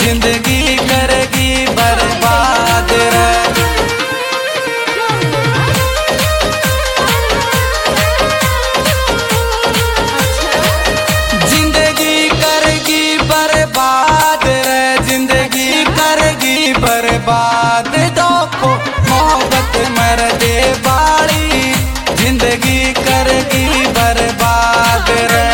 जिंदगी करेगी बर्बाद रे। जिंदगी करेगी बर्बाद रे, जिंदगी करेगी बर्बाद। देखो मोहब्बत मर दे बाड़ी, जिंदगी करेगी बर्बाद रे।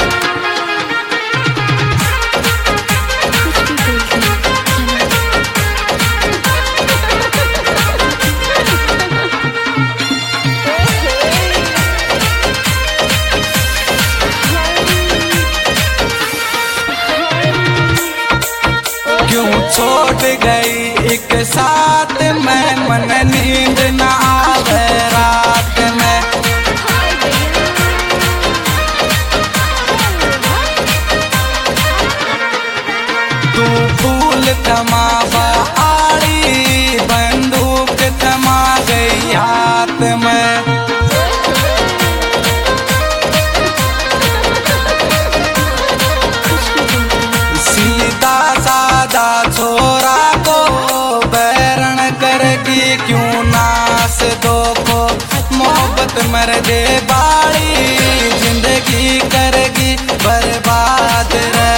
क्यों छोड़ गई एक साथ में, मन नींद न आवे रात में। तू फूल थमावा आड़ी, बंदूक थमा गई हाथ में। सीधा सादा छोरा को बैरण करेगी क्यों नास दो को। मोहब्बत मर दे बाड़ी, जिंदगी करेगी बर्बाद रे।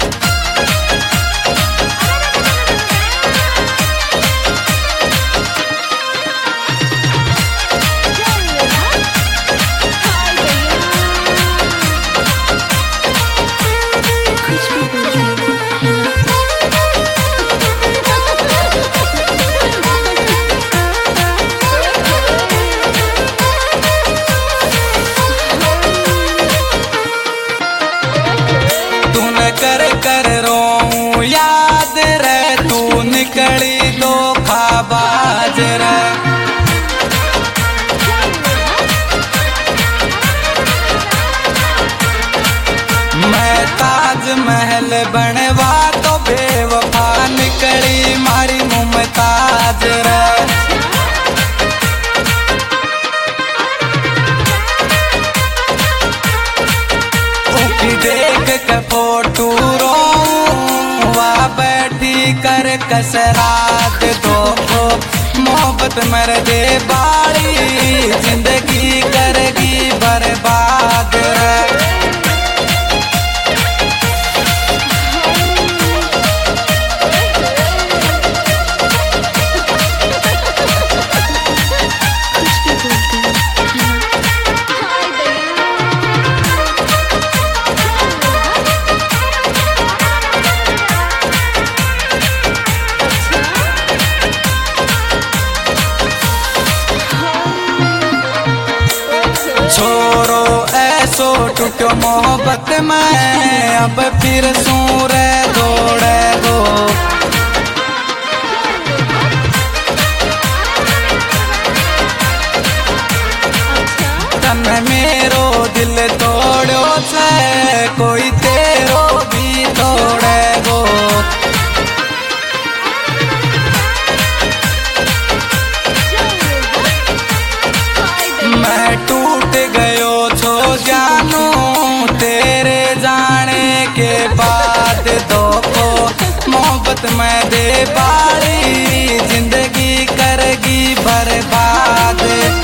कर कर रो याद रे, तू निकली धोखाबाज रे। मैं ताजमहल बनवा तो बेवफा निकली मारी मुमताज रे। देख के फोटू रो बैठी कर कसरात दो। मोहब्बत मर दे बाड़ी, जिंदगी करेगी बर्बाद रे। छोरो ऐसो टूटो मोहब्बत में, अब फिर सूरे दौड़े गो। तन मेरो दिल तोड़ो से, कोई तेरो भी तोड़े गो। मैं टूट गयो छो जानू तेरे जाने के बाद। दो को मोहब्बत में दे बाड़ी, जिंदगी करेगी बर्बाद।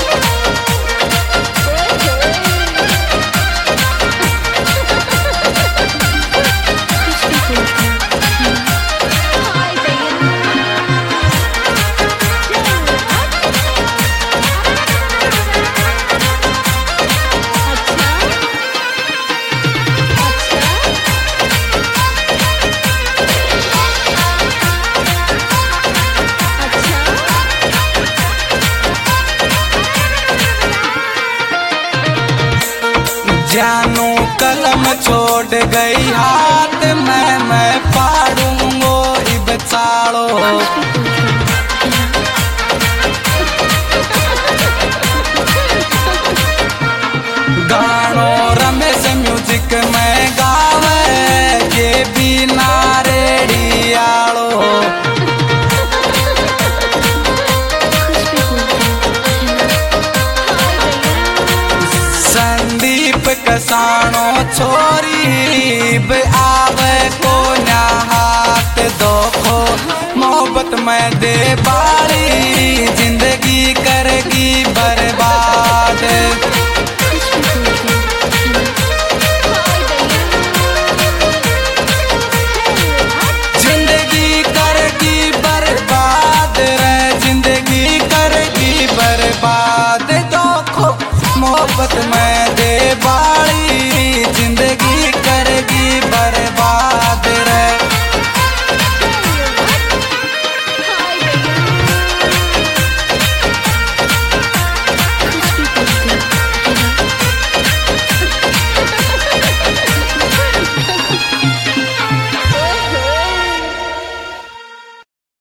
जानू कलम छोड़ गई हाथ में, मैं पाड़ूंगो इब चाड़ो। गानो रमेश म्यूजिक में गावे के बिना रेडियालो। संदीप कसानो छोरी आवे को ना हाथ दो। में दे बारी, जिंदगी करेगी बर्बाद। जिंदगी करेगी बर्बाद रे, जिंदगी करेगी बर्बाद। देखो मोहब्बत में